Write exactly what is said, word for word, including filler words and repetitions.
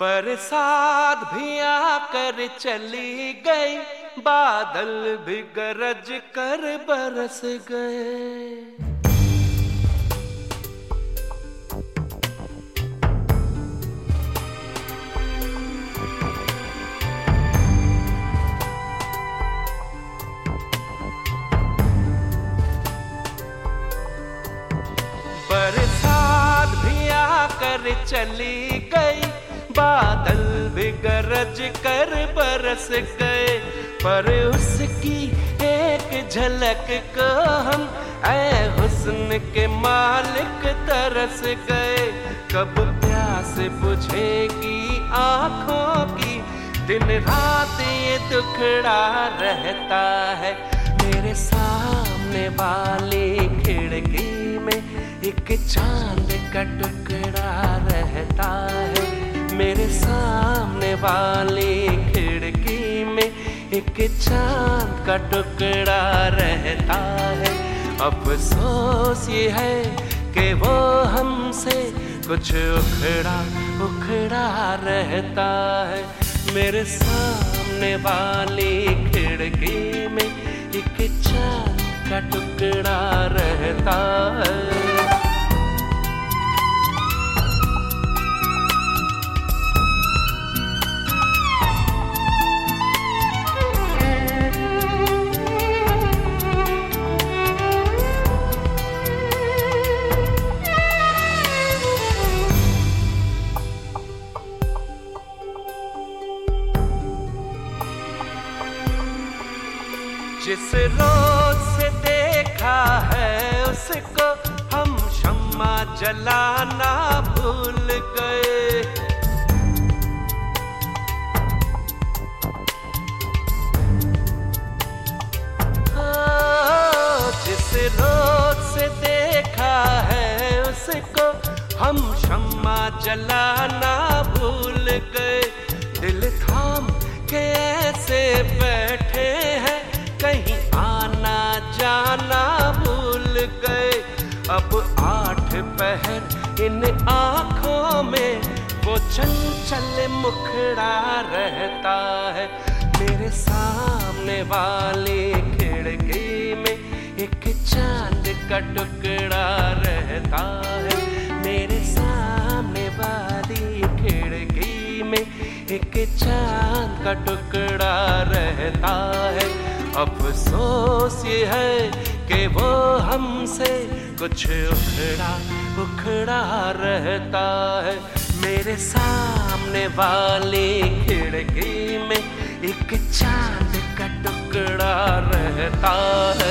बरसात भी आकर चली गई, बादल भी गरज कर बरस गए। बरसात भी आकर चली गई, बादल भी गरज कर बरस गए। पर उसकी एक झलक को हम ऐ हुस्न के मालिक तरस गए। कब प्यास बुझेगी आँखों की, दिन रात ये दुखड़ा रहता है। मेरे सामने वाली खिड़की में एक चांद का टुकड़ा रहता है। मेरे सामने वाली खिड़की में एक चांद का टुकड़ा रहता है। अफसोस ये है कि वो हमसे कुछ उखड़ा उखड़ा रहता है। मेरे सामने वाली खिड़की में एक चांद का टुकड़ा रहता है। जिस रोज से देखा है उसको हम शम्मा जलाना भूल गए। जिस रोज से देखा है उसको हम शम्मा जलाना भूल गए। दिल थाम के ऐसे बैठे हैं, कहीं आना जाना भूल गए। अब आठ पहर इन आँखों में वो चंचल मुखड़ा रहता है। मेरे सामने वाली खिड़की में एक चांद का टुकड़ा रहता है। मेरे सामने वाली खिड़की में एक चांद का टुकड़ा रहता है। अफसोस ये है कि वो हमसे कुछ उखड़ा उखड़ा रहता है। मेरे सामने वाली खिड़की में एक चांद का टुकड़ा रहता है।